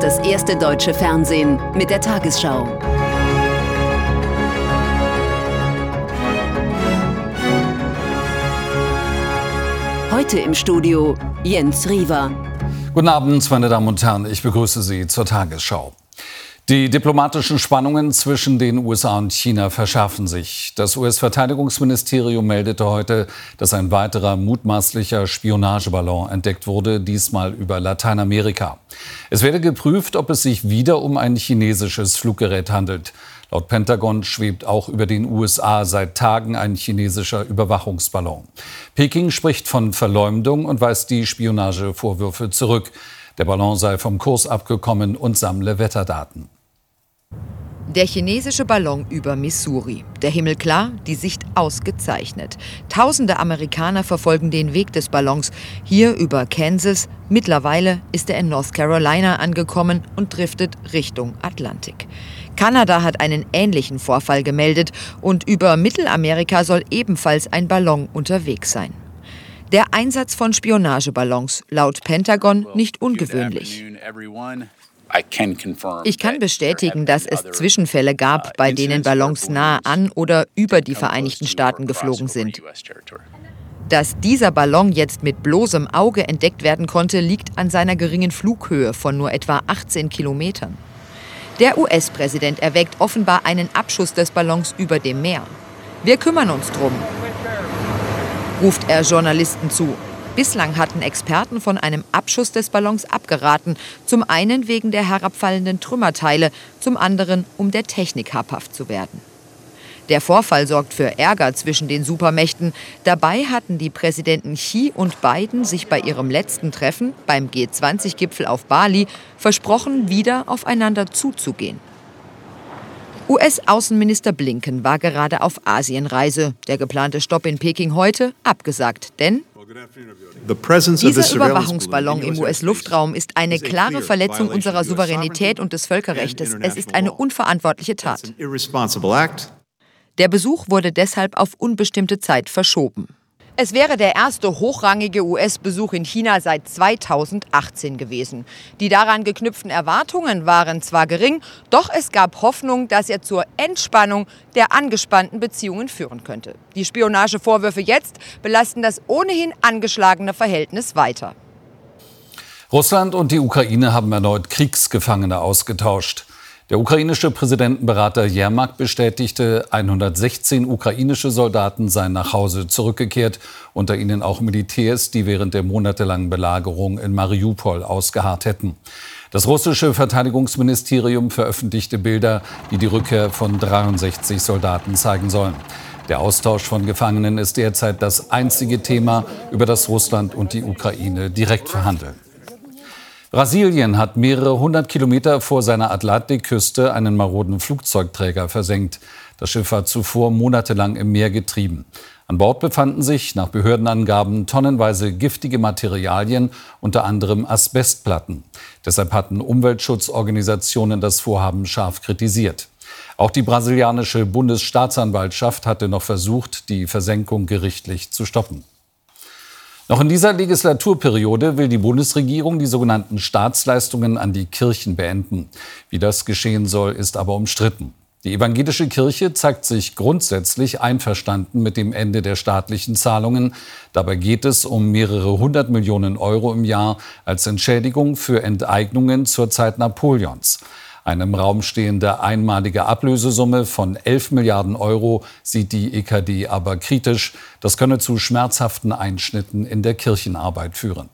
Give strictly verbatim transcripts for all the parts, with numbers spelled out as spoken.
ist das erste deutsche Fernsehen mit der Tagesschau. Heute im Studio Jens Riewer. Guten Abend, meine Damen und Herren, ich begrüße Sie zur Tagesschau. Die diplomatischen Spannungen zwischen den U S A und China verschärfen sich. Das U S-Verteidigungsministerium meldete heute, dass ein weiterer mutmaßlicher Spionageballon entdeckt wurde, diesmal über Lateinamerika. Es werde geprüft, ob es sich wieder um ein chinesisches Fluggerät handelt. Laut Pentagon schwebt auch über den U S A seit Tagen ein chinesischer Überwachungsballon. Peking spricht von Verleumdung und weist die Spionagevorwürfe zurück. Der Ballon sei vom Kurs abgekommen und sammle Wetterdaten. Der chinesische Ballon über Missouri. Der Himmel klar, die Sicht ausgezeichnet. Tausende Amerikaner verfolgen den Weg des Ballons. Hier über Kansas. Mittlerweile ist er in North Carolina angekommen und driftet Richtung Atlantik. Kanada hat einen ähnlichen Vorfall gemeldet und über Mittelamerika soll ebenfalls ein Ballon unterwegs sein. Der Einsatz von Spionageballons, laut Pentagon, nicht ungewöhnlich. Ich kann bestätigen, dass es Zwischenfälle gab, bei denen Ballons nahe an oder über die Vereinigten Staaten geflogen sind. Dass dieser Ballon jetzt mit bloßem Auge entdeckt werden konnte, liegt an seiner geringen Flughöhe von nur etwa achtzehn Kilometern. Der U S-Präsident erwägt offenbar einen Abschuss des Ballons über dem Meer. Wir kümmern uns drum, ruft er Journalisten zu. Bislang hatten Experten von einem Abschuss des Ballons abgeraten. Zum einen wegen der herabfallenden Trümmerteile, zum anderen, um der Technik habhaft zu werden. Der Vorfall sorgt für Ärger zwischen den Supermächten. Dabei hatten die Präsidenten Xi und Biden sich bei ihrem letzten Treffen beim G zwanzig Gipfel auf Bali versprochen, wieder aufeinander zuzugehen. U S-Außenminister Blinken war gerade auf Asienreise. Der geplante Stopp in Peking heute abgesagt, denn dieser Überwachungsballon im U S-Luftraum ist eine klare Verletzung unserer Souveränität und des Völkerrechts. Es ist eine unverantwortliche Tat. Der Besuch wurde deshalb auf unbestimmte Zeit verschoben. Es wäre der erste hochrangige U S-Besuch in China seit zweitausendachtzehn gewesen. Die daran geknüpften Erwartungen waren zwar gering, doch es gab Hoffnung, dass er zur Entspannung der angespannten Beziehungen führen könnte. Die Spionagevorwürfe jetzt belasten das ohnehin angeschlagene Verhältnis weiter. Russland und die Ukraine haben erneut Kriegsgefangene ausgetauscht. Der ukrainische Präsidentenberater Jermak bestätigte, hundertsechzehn ukrainische Soldaten seien nach Hause zurückgekehrt, unter ihnen auch Militärs, die während der monatelangen Belagerung in Mariupol ausgeharrt hätten. Das russische Verteidigungsministerium veröffentlichte Bilder, die die Rückkehr von dreiundsechzig Soldaten zeigen sollen. Der Austausch von Gefangenen ist derzeit das einzige Thema, über das Russland und die Ukraine direkt verhandeln. Brasilien hat mehrere hundert Kilometer vor seiner Atlantikküste einen maroden Flugzeugträger versenkt. Das Schiff war zuvor monatelang im Meer getrieben. An Bord befanden sich nach Behördenangaben tonnenweise giftige Materialien, unter anderem Asbestplatten. Deshalb hatten Umweltschutzorganisationen das Vorhaben scharf kritisiert. Auch die brasilianische Bundesstaatsanwaltschaft hatte noch versucht, die Versenkung gerichtlich zu stoppen. Noch in dieser Legislaturperiode will die Bundesregierung die sogenannten Staatsleistungen an die Kirchen beenden. Wie das geschehen soll, ist aber umstritten. Die evangelische Kirche zeigt sich grundsätzlich einverstanden mit dem Ende der staatlichen Zahlungen. Dabei geht es um mehrere hundert Millionen Euro im Jahr als Entschädigung für Enteignungen zur Zeit Napoleons. Eine im Raum stehende einmalige Ablösesumme von elf Milliarden Euro sieht die E K D aber kritisch. Das könne zu schmerzhaften Einschnitten in der Kirchenarbeit führen.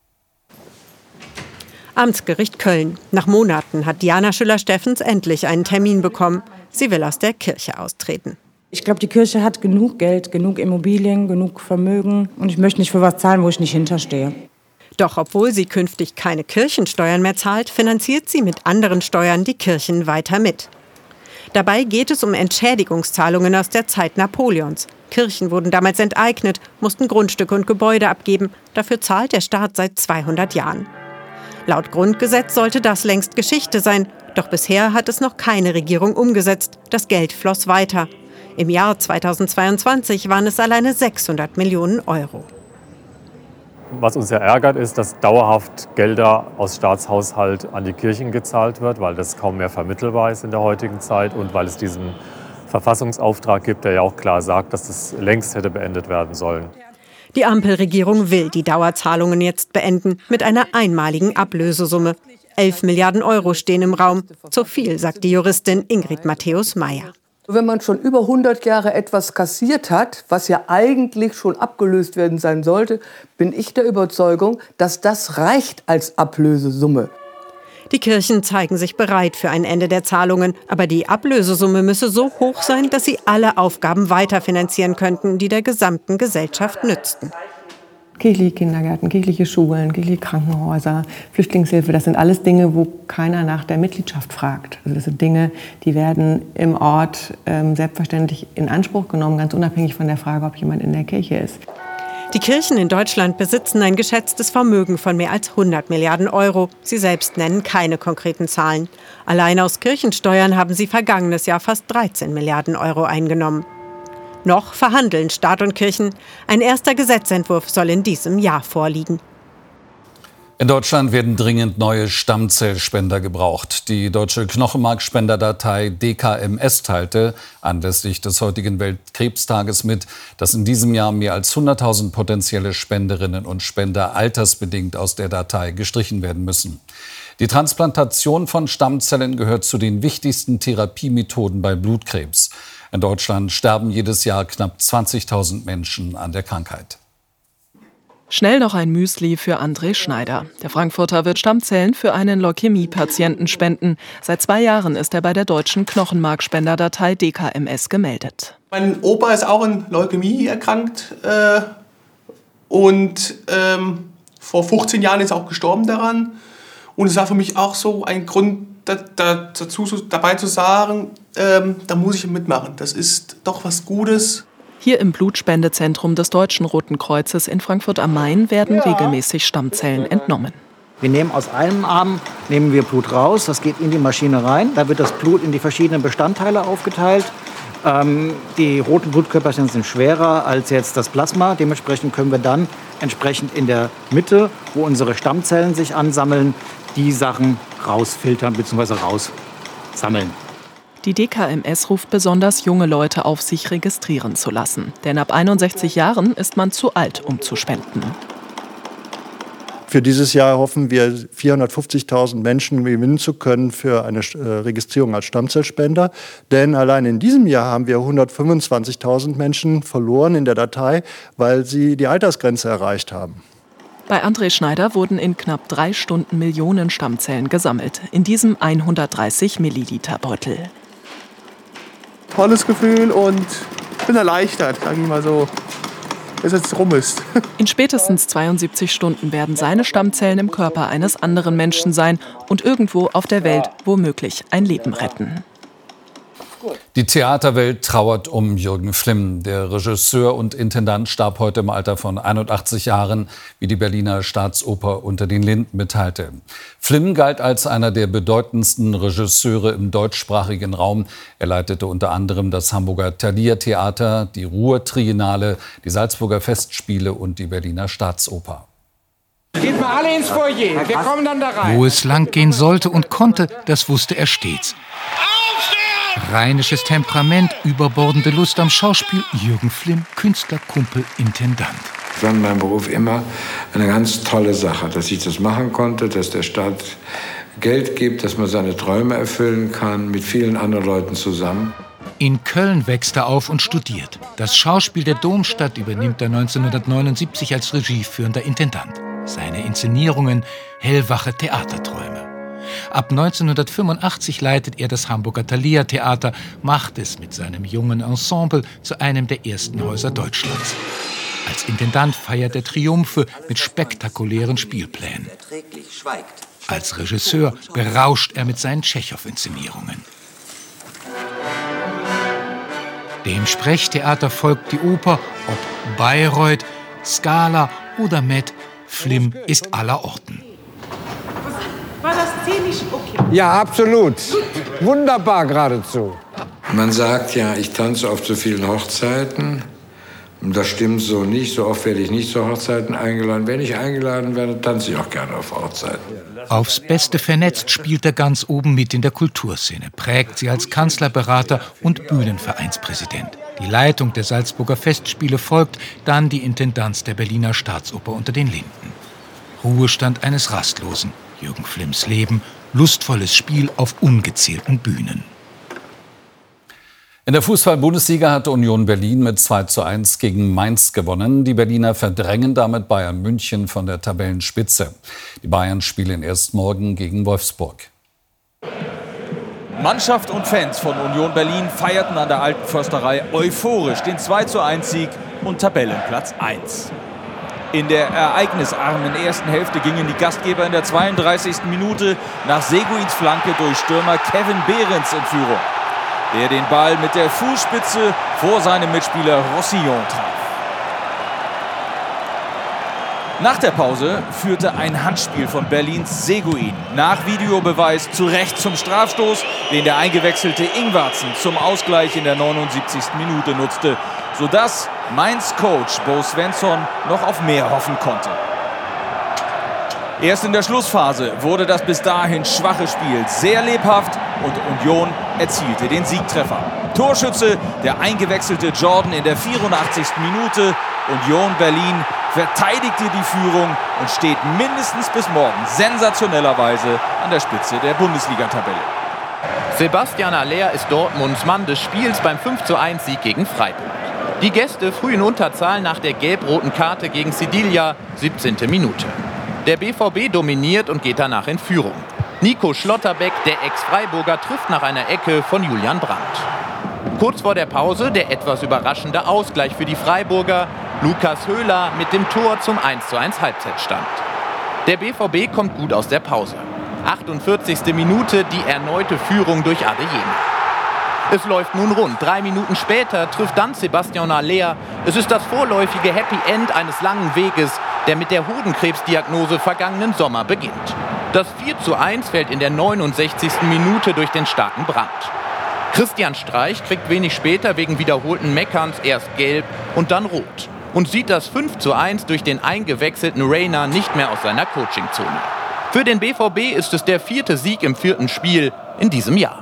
Amtsgericht Köln. Nach Monaten hat Diana Schüller-Steffens endlich einen Termin bekommen. Sie will aus der Kirche austreten. Ich glaube, die Kirche hat genug Geld, genug Immobilien, genug Vermögen. Und ich möchte nicht für was zahlen, wo ich nicht hinterstehe. Doch obwohl sie künftig keine Kirchensteuern mehr zahlt, finanziert sie mit anderen Steuern die Kirchen weiter mit. Dabei geht es um Entschädigungszahlungen aus der Zeit Napoleons. Kirchen wurden damals enteignet, mussten Grundstücke und Gebäude abgeben. Dafür zahlt der Staat seit zweihundert Jahren. Laut Grundgesetz sollte das längst Geschichte sein. Doch bisher hat es noch keine Regierung umgesetzt. Das Geld floss weiter. Im Jahr zweitausendzweiundzwanzig waren es alleine sechshundert Millionen Euro. Was uns sehr ärgert, ist, dass dauerhaft Gelder aus Staatshaushalt an die Kirchen gezahlt wird, weil das kaum mehr vermittelbar ist in der heutigen Zeit und weil es diesen Verfassungsauftrag gibt, der ja auch klar sagt, dass das längst hätte beendet werden sollen. Die Ampelregierung will die Dauerzahlungen jetzt beenden mit einer einmaligen Ablösesumme. Elf Milliarden Euro stehen im Raum. Zu viel, sagt die Juristin Ingrid Matthäus-Maier. Wenn man schon über hundert Jahre etwas kassiert hat, was ja eigentlich schon abgelöst werden sein sollte, bin ich der Überzeugung, dass das reicht als Ablösesumme. Die Kirchen zeigen sich bereit für ein Ende der Zahlungen. Aber die Ablösesumme müsse so hoch sein, dass sie alle Aufgaben weiterfinanzieren könnten, die der gesamten Gesellschaft nützten. Kirchliche Kindergärten, kirchliche Schulen, kirchliche Krankenhäuser, Flüchtlingshilfe, das sind alles Dinge, wo keiner nach der Mitgliedschaft fragt. Also das sind Dinge, die werden im Ort ähm, selbstverständlich in Anspruch genommen, ganz unabhängig von der Frage, ob jemand in der Kirche ist. Die Kirchen in Deutschland besitzen ein geschätztes Vermögen von mehr als hundert Milliarden Euro. Sie selbst nennen keine konkreten Zahlen. Allein aus Kirchensteuern haben sie vergangenes Jahr fast dreizehn Milliarden Euro eingenommen. Noch verhandeln Staat und Kirchen. Ein erster Gesetzentwurf soll in diesem Jahr vorliegen. In Deutschland werden dringend neue Stammzellspender gebraucht. Die deutsche Knochenmarkspenderdatei D K M S teilte anlässlich des heutigen Weltkrebstages mit, dass in diesem Jahr mehr als hunderttausend potenzielle Spenderinnen und Spender altersbedingt aus der Datei gestrichen werden müssen. Die Transplantation von Stammzellen gehört zu den wichtigsten Therapiemethoden bei Blutkrebs. In Deutschland sterben jedes Jahr knapp zwanzigtausend Menschen an der Krankheit. Schnell noch ein Müsli für André Schneider. Der Frankfurter wird Stammzellen für einen Leukämie-Patienten spenden. Seit zwei Jahren ist er bei der deutschen Knochenmarkspenderdatei D K M S gemeldet. Mein Opa ist auch an Leukämie erkrankt äh, und ähm, vor fünfzehn Jahren ist er auch gestorben daran. Und es war für mich auch so ein Grund, da, da, dazu dabei zu sagen, ähm, da muss ich mitmachen. Das ist doch was Gutes. Hier im Blutspendezentrum des Deutschen Roten Kreuzes in Frankfurt am Main werden ja. regelmäßig Stammzellen entnommen. Wir nehmen aus einem Arm nehmen wir Blut raus, das geht in die Maschine rein. Da wird das Blut in die verschiedenen Bestandteile aufgeteilt. Ähm, die roten Blutkörperchen sind schwerer als jetzt das Plasma. Dementsprechend können wir dann entsprechend in der Mitte, wo unsere Stammzellen sich ansammeln, die Sachen rausfiltern bzw. raussammeln. Die D K M S ruft besonders junge Leute auf, sich registrieren zu lassen. Denn ab einundsechzig Jahren ist man zu alt, um zu spenden. Für dieses Jahr hoffen wir, vierhundertfünfzigtausend Menschen gewinnen zu können für eine Registrierung als Stammzellspender. Denn allein in diesem Jahr haben wir hundertfünfundzwanzigtausend Menschen verloren in der Datei, weil sie die Altersgrenze erreicht haben. Bei André Schneider wurden in knapp drei Stunden Millionen Stammzellen gesammelt. In diesem hundertdreißig Milliliter Beutel. Tolles Gefühl und ich bin erleichtert, sage ich mal so, dass es jetzt rum ist. In spätestens zweiundsiebzig Stunden werden seine Stammzellen im Körper eines anderen Menschen sein und irgendwo auf der Welt womöglich ein Leben retten. Die Theaterwelt trauert um Jürgen Flimm. Der Regisseur und Intendant starb heute im Alter von einundachtzig Jahren, wie die Berliner Staatsoper Unter den Linden mitteilte. Flimm galt als einer der bedeutendsten Regisseure im deutschsprachigen Raum. Er leitete unter anderem das Hamburger Thalia-Theater, die Ruhr-Triennale, die Salzburger Festspiele und die Berliner Staatsoper. Geht mal alle ins Foyer, wir kommen dann da rein. Wo es lang gehen sollte und konnte, das wusste er stets. Rheinisches Temperament, überbordende Lust am Schauspiel, Jürgen Flimm, Künstler, Kumpel, Intendant. Ich fand meinen Beruf immer eine ganz tolle Sache, dass ich das machen konnte, dass der Staat Geld gibt, dass man seine Träume erfüllen kann, mit vielen anderen Leuten zusammen. In Köln wächst er auf und studiert. Das Schauspiel der Domstadt übernimmt er neunzehnhundertneunundsiebzig als regieführender Intendant. Seine Inszenierungen hellwache Theaterträume. Ab neunzehnhundertfünfundachtzig leitet er das Hamburger Thalia-Theater, macht es mit seinem jungen Ensemble zu einem der ersten Häuser Deutschlands. Als Intendant feiert er Triumphe mit spektakulären Spielplänen. Als Regisseur berauscht er mit seinen Tschechow-Inszenierungen. Dem Sprechtheater folgt die Oper, ob Bayreuth, Scala oder Met, Flimm ist allerorten. War das szenisch okay? Ja, absolut. Wunderbar geradezu. Man sagt ja, ich tanze auf so vielen Hochzeiten. Das stimmt so nicht. So oft werde ich nicht zu Hochzeiten eingeladen. Wenn ich eingeladen werde, tanze ich auch gerne auf Hochzeiten. Aufs Beste vernetzt spielt er ganz oben mit in der Kulturszene, prägt sie als Kanzlerberater und Bühnenvereinspräsident. Die Leitung der Salzburger Festspiele folgt, dann die Intendanz der Berliner Staatsoper unter den Linden. Ruhestand eines Rastlosen, Jürgen Flimms Leben, lustvolles Spiel auf ungezählten Bühnen. In der Fußball-Bundesliga hat Union Berlin mit zwei zu eins gegen Mainz gewonnen. Die Berliner verdrängen damit Bayern München von der Tabellenspitze. Die Bayern spielen erst morgen gegen Wolfsburg. Mannschaft und Fans von Union Berlin feierten an der Alten Försterei euphorisch den zwei zu eins Sieg und Tabellenplatz eins. In der ereignisarmen ersten Hälfte gingen die Gastgeber in der zweiunddreißigsten Minute nach Seguins Flanke durch Stürmer Kevin Behrens in Führung, der den Ball mit der Fußspitze vor seinem Mitspieler Roussillon traf. Nach der Pause führte ein Handspiel von Berlins Seguin nach Videobeweis zu Recht zum Strafstoß, den der eingewechselte Ingwarzen zum Ausgleich in der neunundsiebzigsten Minute nutzte, sodass Mainz Coach Bo Svensson noch auf mehr hoffen konnte. Erst in der Schlussphase wurde das bis dahin schwache Spiel sehr lebhaft und Union erzielte den Siegtreffer. Torschütze der eingewechselte Jordan in der vierundachtzigsten Minute. Union Berlin verteidigte die Führung und steht mindestens bis morgen sensationellerweise an der Spitze der Bundesliga-Tabelle. Sebastian Aller ist Dortmunds Mann des Spiels beim fünf zu eins Sieg gegen Freiburg. Die Gäste früh in Unterzahl nach der gelb-roten Karte gegen Sevilla, siebzehnte Minute. Der B V B dominiert und geht danach in Führung. Nico Schlotterbeck, der Ex-Freiburger, trifft nach einer Ecke von Julian Brandt. Kurz vor der Pause der etwas überraschende Ausgleich für die Freiburger. Lukas Höhler mit dem Tor zum eins zu eins Halbzeitstand. Der B V B kommt gut aus der Pause. achtundvierzigste Minute die erneute Führung durch Adeyemi. Es läuft nun rund. Drei Minuten später trifft dann Sebastian Aller. Es ist das vorläufige Happy End eines langen Weges, der mit der Hodenkrebsdiagnose vergangenen Sommer beginnt. Das vier zu eins fällt in der neunundsechzigsten Minute durch den starken Brandt. Christian Streich kriegt wenig später wegen wiederholten Meckerns erst gelb und dann rot und sieht das fünf zu eins durch den eingewechselten Reina nicht mehr aus seiner Coachingzone. Für den B V B ist es der vierte Sieg im vierten Spiel in diesem Jahr.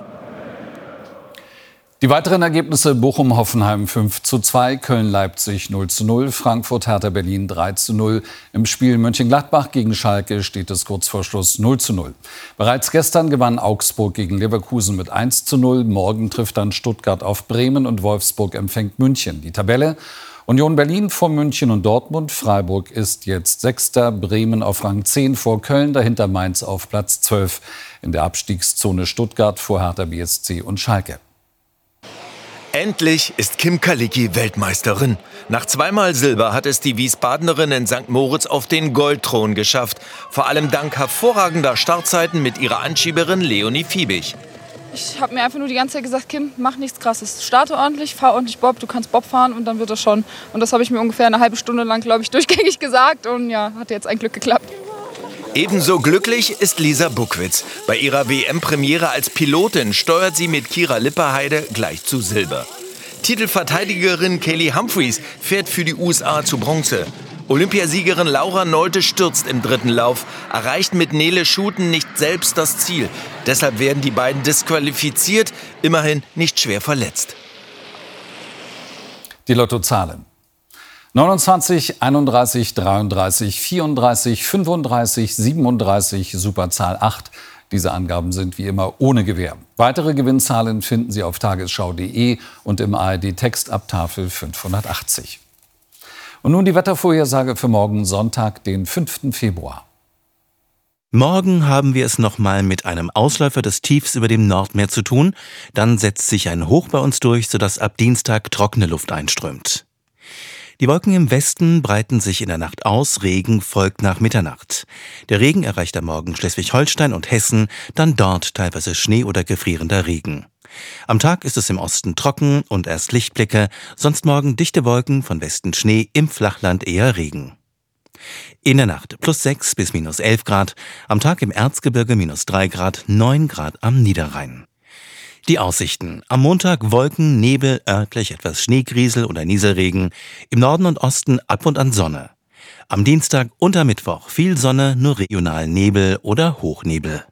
Die weiteren Ergebnisse: Bochum-Hoffenheim fünf zu zwei, Köln-Leipzig null zu null, Frankfurt-Hertha Berlin drei zu null. Im Spiel Mönchengladbach gegen Schalke steht es kurz vor Schluss null zu null. Bereits gestern gewann Augsburg gegen Leverkusen mit eins zu null. Morgen trifft dann Stuttgart auf Bremen und Wolfsburg empfängt München. Die Tabelle: Union Berlin vor München und Dortmund. Freiburg ist jetzt Sechster, Bremen auf Rang zehn vor Köln, dahinter Mainz auf Platz zwölf. In der Abstiegszone Stuttgart vor Hertha B S C und Schalke. Endlich ist Kim Kalicki Weltmeisterin. Nach zweimal Silber hat es die Wiesbadenerin in Sankt Moritz auf den Goldthron geschafft. Vor allem dank hervorragender Startzeiten mit ihrer Anschieberin Leonie Fiebig. Ich habe mir einfach nur die ganze Zeit gesagt, Kim, mach nichts Krasses. Starte ordentlich, fahr ordentlich Bob, du kannst Bob fahren und dann wird das schon. Und das habe ich mir ungefähr eine halbe Stunde lang, glaube ich, durchgängig gesagt. Und ja, hat jetzt ein Glück geklappt. Ebenso glücklich ist Lisa Buckwitz. Bei ihrer W M-Premiere als Pilotin steuert sie mit Kira Lipperheide gleich zu Silber. Titelverteidigerin Kelly Humphreys fährt für die U S A zu Bronze. Olympiasiegerin Laura Nolte stürzt im dritten Lauf, erreicht mit Nele Schuten nicht selbst das Ziel. Deshalb werden die beiden disqualifiziert, immerhin nicht schwer verletzt. Die Lottozahlen: neunundzwanzig, einunddreißig, dreiunddreißig, vierunddreißig, fünfunddreißig, siebenunddreißig, Superzahl acht. Diese Angaben sind wie immer ohne Gewähr. Weitere Gewinnzahlen finden Sie auf tagesschau punkt de und im A R D-Text ab Tafel fünfhundertachtzig. Und nun die Wettervorhersage für morgen Sonntag, den fünften Februar. Morgen haben wir es nochmal mit einem Ausläufer des Tiefs über dem Nordmeer zu tun. Dann setzt sich ein Hoch bei uns durch, sodass ab Dienstag trockene Luft einströmt. Die Wolken im Westen breiten sich in der Nacht aus, Regen folgt nach Mitternacht. Der Regen erreicht am Morgen Schleswig-Holstein und Hessen, dann dort teilweise Schnee oder gefrierender Regen. Am Tag ist es im Osten trocken und erst Lichtblicke, sonst morgen dichte Wolken, von Westen Schnee, im Flachland eher Regen. In der Nacht plus sechs bis minus elf Grad, am Tag im Erzgebirge minus drei Grad, neun Grad am Niederrhein. Die Aussichten. Am Montag Wolken, Nebel, örtlich etwas Schneegriesel oder Nieselregen. Im Norden und Osten ab und an Sonne. Am Dienstag und am Mittwoch viel Sonne, nur regional Nebel oder Hochnebel.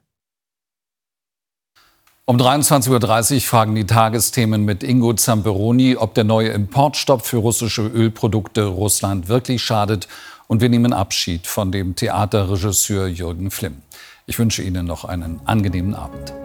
Um dreiundzwanzig Uhr dreißig fragen die Tagesthemen mit Ingo Zamperoni, ob der neue Importstopp für russische Ölprodukte Russland wirklich schadet. Und wir nehmen Abschied von dem Theaterregisseur Jürgen Flimm. Ich wünsche Ihnen noch einen angenehmen Abend.